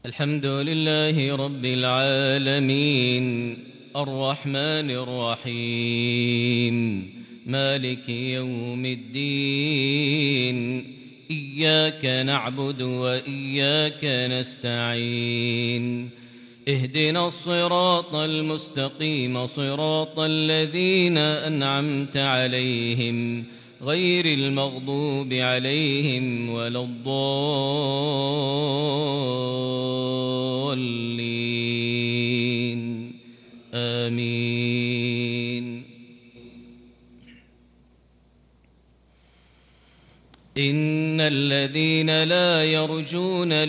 الحمد لله رب العالمين الرحمن الرحيم مالك يوم الدين إياك نعبد وإياك نستعين اهدنا الصراط المستقيم صراط الذين أنعمت عليهم غير المغضوب عليهم ولا الضالين آمين. إن الذين لا يرجون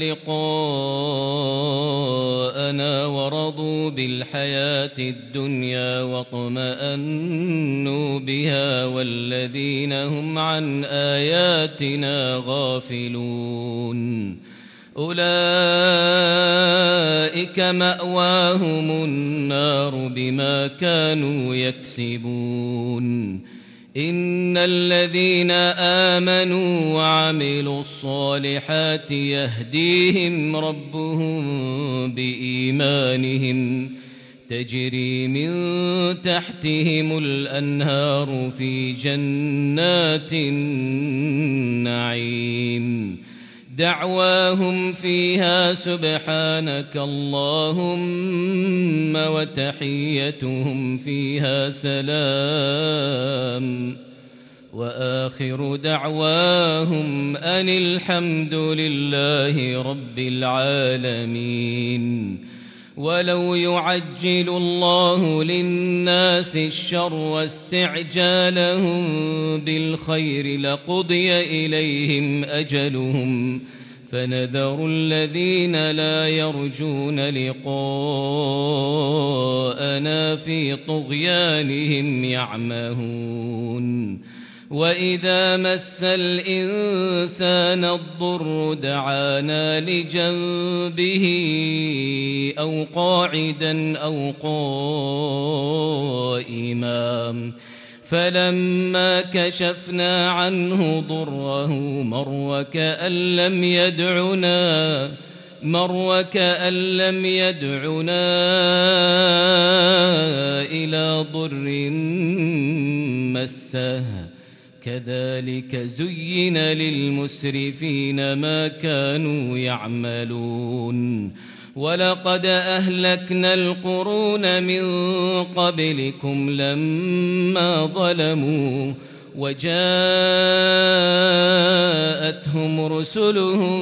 لقاءنا ورضوا بالحياة الدنيا واطمأنوا بها والذين هم عن آياتنا غافلون أولئك مأواهم النار بما كانوا يكسبون. إن الذين آمنوا وعملوا الصالحات يهديهم ربهم بإيمانهم تجري من تحتهم الأنهار في جنات النعيم دعواهم فيها سبحانك اللهم وتحيتهم فيها سلام وآخر دعواهم أن الحمد لله رب العالمين. ولو يعجل الله للناس الشر واستعجالهم بالخير لقضي إليهم أجلهم فنذر الذين لا يرجون لقاءنا في طغيانهم يعمهون. وإذا مس الإنسان الضر دعانا لجنبه أو قاعدا أو قائما فلما كشفنا عنه ضره مر وكأن لم يدعنا إلى ضر مسه كذلك زين للمسرفين ما كانوا يعملون. ولقد أهلكنا القرون من قبلكم لما ظلموا وجاءتهم رسلهم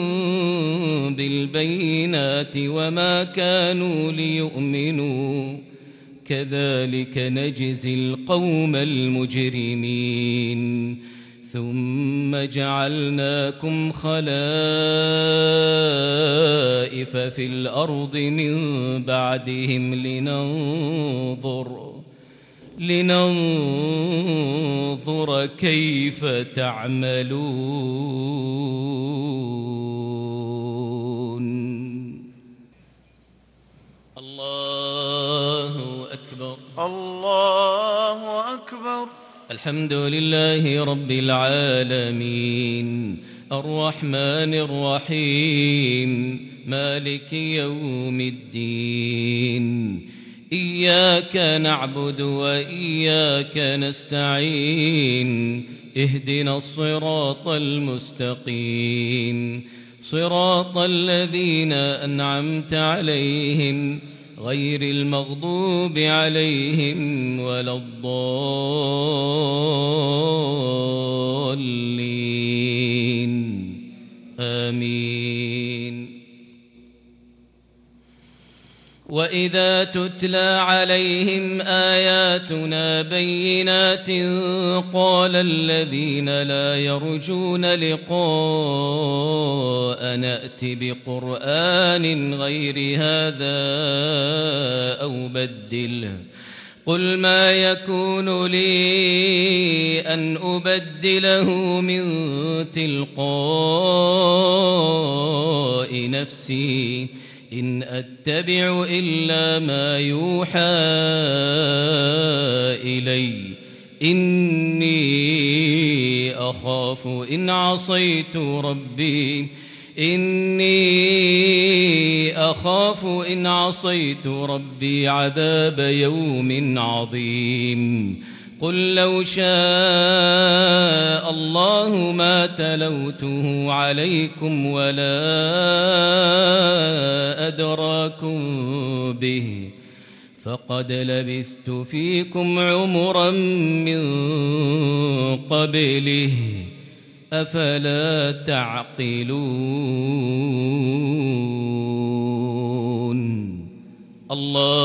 بالبينات وما كانوا ليؤمنوا كذلك نجزي القوم المجرمين. ثم جعلناكم خلائف في الأرض من بعدهم لننظر كيف تعملون. الله أكبر الله أكبر. الحمد لله رب العالمين الرحمن الرحيم مالك يوم الدين إياك نعبد وإياك نستعين اهدنا الصراط المستقيم صراط الذين أنعمت عليهم غير المغضوب عليهم ولا الضالين آمين. وإذا تتلى عليهم آياتنا بينات قال الذين لا يرجون لقاء نأت بقرآن غير هذا أو بدله قل ما يكون لي أن أبدله من تلقاء نفسي إن أتبع إلا ما يوحى إلي إني أخاف إن عصيت ربي إني أخاف إن عصيت ربي عذاب يوم عظيم قل لو شاء الله ما تلوته عليكم ولا أدراكم به فقد لبثت فيكم عمرا من قبله أفلا تعقلون الله